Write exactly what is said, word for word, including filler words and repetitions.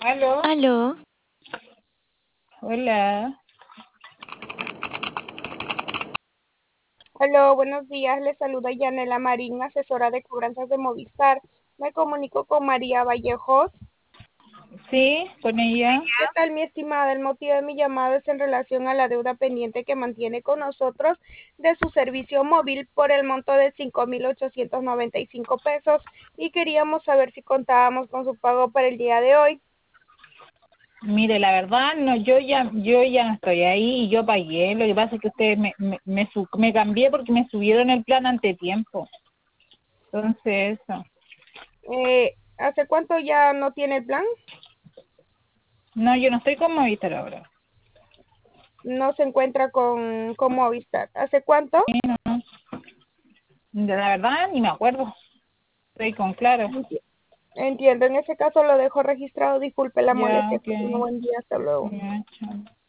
Aló, Aló, hola. Aló, buenos días. Les saluda Yanela Marín, asesora de cobranzas de Movistar. Me comunico con María Vallejos. Sí, con ella. ¿Qué tal, mi estimada? El motivo de mi llamado es en relación a la deuda pendiente que mantiene con nosotros de su servicio móvil por el monto de cinco mil ochocientos noventa y cinco pesos y queríamos saber si contábamos con su pago para el día de hoy. Mire, la verdad, no, yo ya, yo ya no estoy ahí y yo pagué. Lo que pasa es que ustedes me, me, me, su- me cambié porque me subieron el plan ante tiempo. Entonces, eso. Eh, ¿hace cuánto ya no tiene el plan? No, yo no estoy con Movistar ahora. No se encuentra con, con Movistar. ¿Hace cuánto? Sí, no, no. De la verdad, ni me acuerdo. Estoy con Claro. Enti- Entiendo, en ese caso lo dejo registrado. Disculpe la Ya, molestia, ok. que tenga buen día, hasta luego. Ya, chao.